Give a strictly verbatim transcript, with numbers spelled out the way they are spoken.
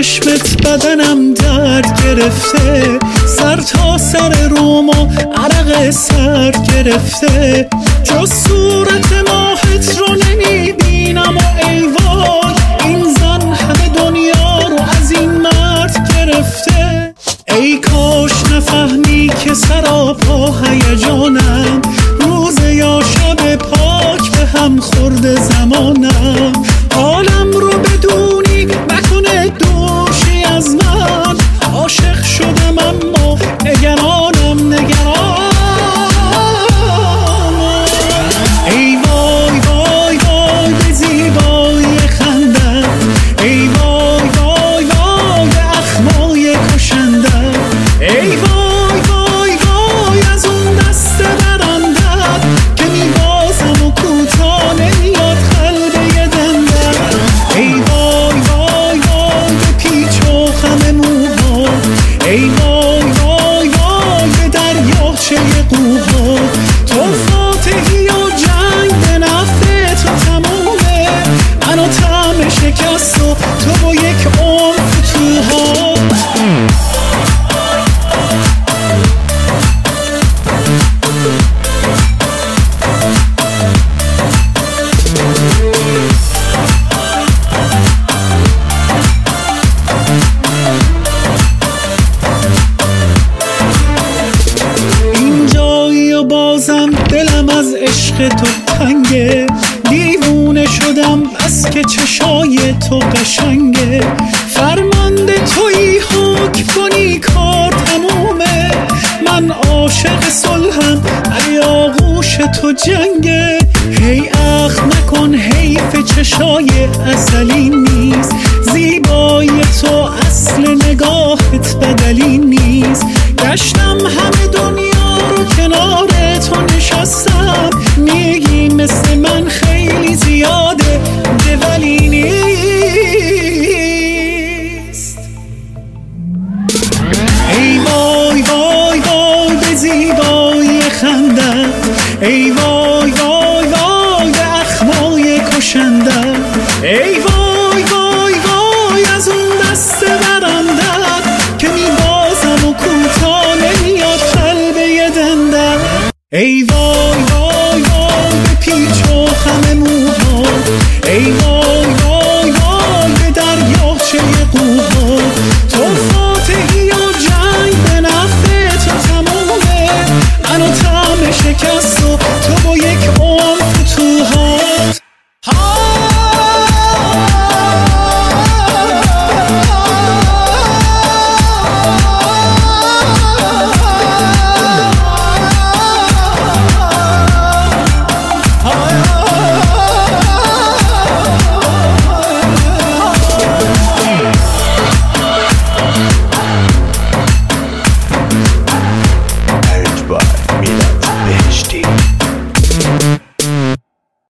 چشمت بدنم درد گرفته، سر تا سر روم و عرق سر گرفته، جز صورت ماهت رو نمیبینم و ای وای این زن همه دنیا رو از این مرد گرفته. ای کاش نفهمی که سراپا هیجانم، روز یا شب پاک به هم خورده زمانم، حالم رو بدونی نکنه دوشی از من، عاشق شدم اما نگرانم نگرانم. ای وای وای وای به زیبایی خندم، ای وای وای وای به اخمای کشندم، ای وای وای وای از اون دست درندت که میبازم و کوتا نمیاد قلبه دندم، ای وای وای وای به پیچ و خم موها، ای وای وای وای به دریاچه قوها، تو فاتحی و جنگ به نفع تو تمومه، منو طعم شکست و تو با یک عمر فتوها. اینجایی و بازم دلم از عشق تو تنگه، دیوونه شدم بس که چشای تو قشنگه، فرمانده تویی حکم کنی کار تمومه، من عاشق صلحم ولی آغوش تو جنگه، هی اخ نکن حیف چشای ازلی نیست، زیبایی تو اصل نگاهت بدلی نیست، گشتم همه دنیا رو کنار تو نشستم، میگی مثل من خیلی زیاده ده ولی نیست. ای وای وای وای به زیبایی خندم، ای وای وای وای به اخمای کشندم، ای وای وای وای از اون دست درندت که میبازم و کوتا نمیاد قلبه دندم، ای وای